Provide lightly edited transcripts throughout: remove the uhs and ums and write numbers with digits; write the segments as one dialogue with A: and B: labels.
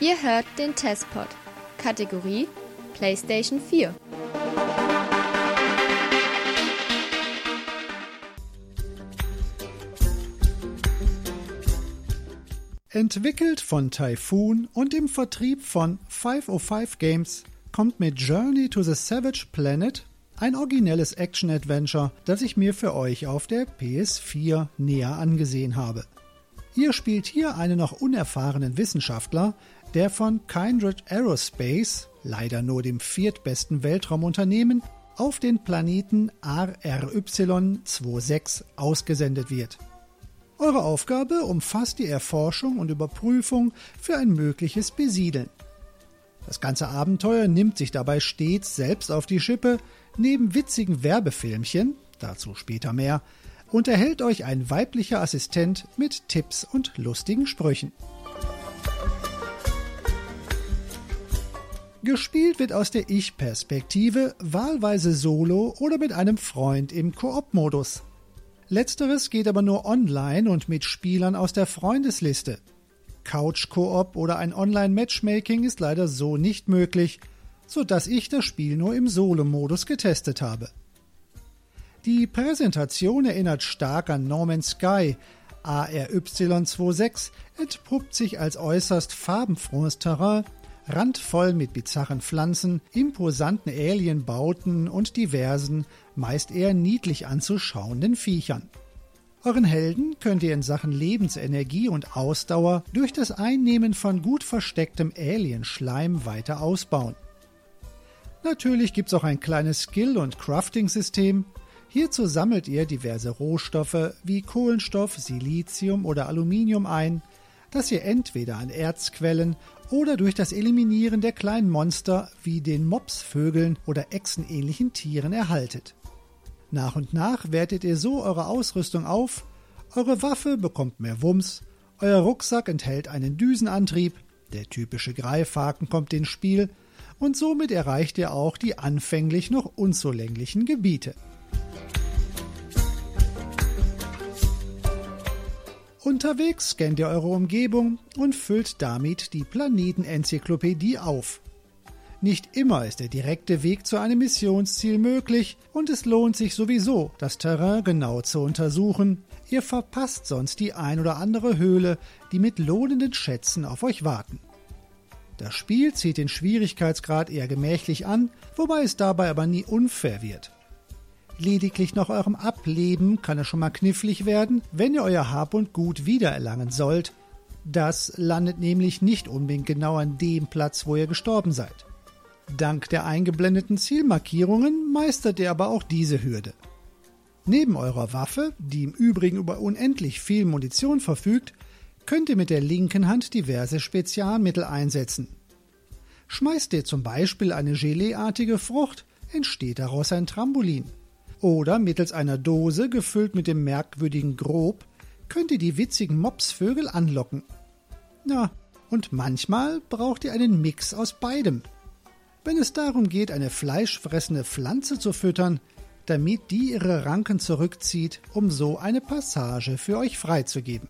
A: Ihr hört den Testpod. Kategorie PlayStation 4.
B: Entwickelt von Typhoon und im Vertrieb von 505 Games kommt mit Journey to the Savage Planet ein originelles Action-Adventure, das ich mir für euch auf der PS4 näher angesehen habe. Ihr spielt hier einen noch unerfahrenen Wissenschaftler, der von Kindred Aerospace, leider nur dem viertbesten Weltraumunternehmen, auf den Planeten RRY-26 ausgesendet wird. Eure Aufgabe umfasst die Erforschung und Überprüfung für ein mögliches Besiedeln. Das ganze Abenteuer nimmt sich dabei stets selbst auf die Schippe, neben witzigen Werbefilmchen, dazu später mehr, unterhält euch ein weiblicher Assistent mit Tipps und lustigen Sprüchen. Gespielt wird aus der Ich-Perspektive, wahlweise solo oder mit einem Freund im Koop-Modus. Letzteres geht aber nur online und mit Spielern aus der Freundesliste. Couch-Koop oder ein Online-Matchmaking ist leider so nicht möglich, sodass ich das Spiel nur im Solo-Modus getestet habe. Die Präsentation erinnert stark an No Man's Sky. ARY26 entpuppt sich als äußerst farbenfrohes Terrain, randvoll mit bizarren Pflanzen, imposanten Alienbauten und diversen, meist eher niedlich anzuschauenden Viechern. Euren Helden könnt ihr in Sachen Lebensenergie und Ausdauer durch das Einnehmen von gut verstecktem Alienschleim weiter ausbauen. Natürlich gibt's auch ein kleines Skill- und Crafting-System. Hierzu sammelt ihr diverse Rohstoffe wie Kohlenstoff, Silizium oder Aluminium ein, das ihr entweder an Erzquellen oder durch das Eliminieren der kleinen Monster wie den Mopsvögeln oder echsenähnlichen Tieren erhaltet. Nach und nach wertet ihr so eure Ausrüstung auf, eure Waffe bekommt mehr Wumms, euer Rucksack enthält einen Düsenantrieb, der typische Greifhaken kommt ins Spiel und somit erreicht ihr auch die anfänglich noch unzulänglichen Gebiete. Unterwegs scannt ihr eure Umgebung und füllt damit die Planetenenzyklopädie auf. Nicht immer ist der direkte Weg zu einem Missionsziel möglich und es lohnt sich sowieso, das Terrain genau zu untersuchen. Ihr verpasst sonst die ein oder andere Höhle, die mit lohnenden Schätzen auf euch warten. Das Spiel zieht den Schwierigkeitsgrad eher gemächlich an, wobei es dabei aber nie unfair wird. Lediglich nach eurem Ableben kann es schon mal knifflig werden, wenn ihr euer Hab und Gut wiedererlangen sollt. Das landet nämlich nicht unbedingt genau an dem Platz, wo ihr gestorben seid. Dank der eingeblendeten Zielmarkierungen meistert ihr aber auch diese Hürde. Neben eurer Waffe, die im Übrigen über unendlich viel Munition verfügt, könnt ihr mit der linken Hand diverse Spezialmittel einsetzen. Schmeißt ihr zum Beispiel eine Geleeartige Frucht, entsteht daraus ein Trampolin. Oder mittels einer Dose, gefüllt mit dem merkwürdigen Grob, könnt ihr die witzigen Mopsvögel anlocken. Na, und manchmal braucht ihr einen Mix aus beidem. Wenn es darum geht, eine fleischfressende Pflanze zu füttern, damit die ihre Ranken zurückzieht, um so eine Passage für euch freizugeben.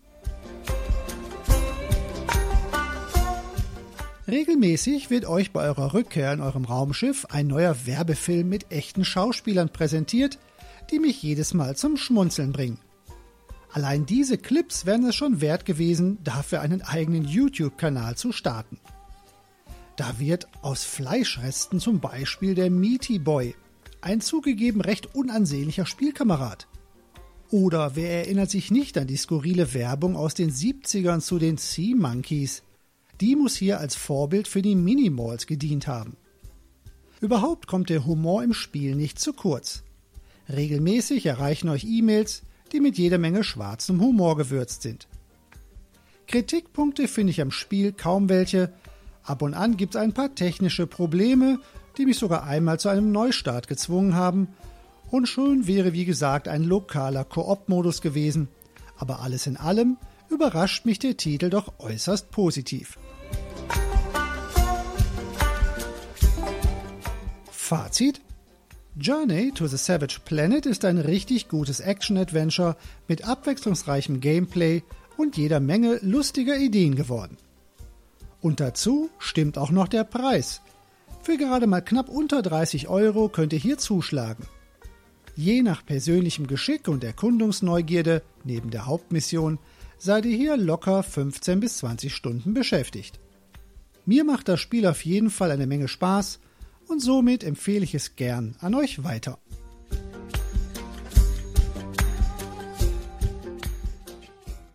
B: Regelmäßig wird euch bei eurer Rückkehr in eurem Raumschiff ein neuer Werbefilm mit echten Schauspielern präsentiert, die mich jedes Mal zum Schmunzeln bringen. Allein diese Clips wären es schon wert gewesen, dafür einen eigenen YouTube-Kanal zu starten. Da wird aus Fleischresten zum Beispiel der Meaty Boy, ein zugegeben recht unansehnlicher Spielkamerad. Oder wer erinnert sich nicht an die skurrile Werbung aus den 70ern zu den Sea Monkeys? Die muss hier als Vorbild für die Minimalls gedient haben. Überhaupt kommt der Humor im Spiel nicht zu kurz. Regelmäßig erreichen euch E-Mails, die mit jeder Menge schwarzem Humor gewürzt sind. Kritikpunkte finde ich am Spiel kaum welche. Ab und an gibt es ein paar technische Probleme, die mich sogar einmal zu einem Neustart gezwungen haben. Und schon wäre wie gesagt ein lokaler Koop-Modus gewesen. Aber alles in allem überrascht mich der Titel doch äußerst positiv. Fazit: Journey to the Savage Planet ist ein richtig gutes Action-Adventure mit abwechslungsreichem Gameplay und jeder Menge lustiger Ideen geworden. Und dazu stimmt auch noch der Preis. Für gerade mal knapp unter 30 € könnt ihr hier zuschlagen. Je nach persönlichem Geschick und Erkundungsneugierde, neben der Hauptmission, seid ihr hier locker 15 bis 20 Stunden beschäftigt. Mir macht das Spiel auf jeden Fall eine Menge Spaß und somit empfehle ich es gern an euch weiter.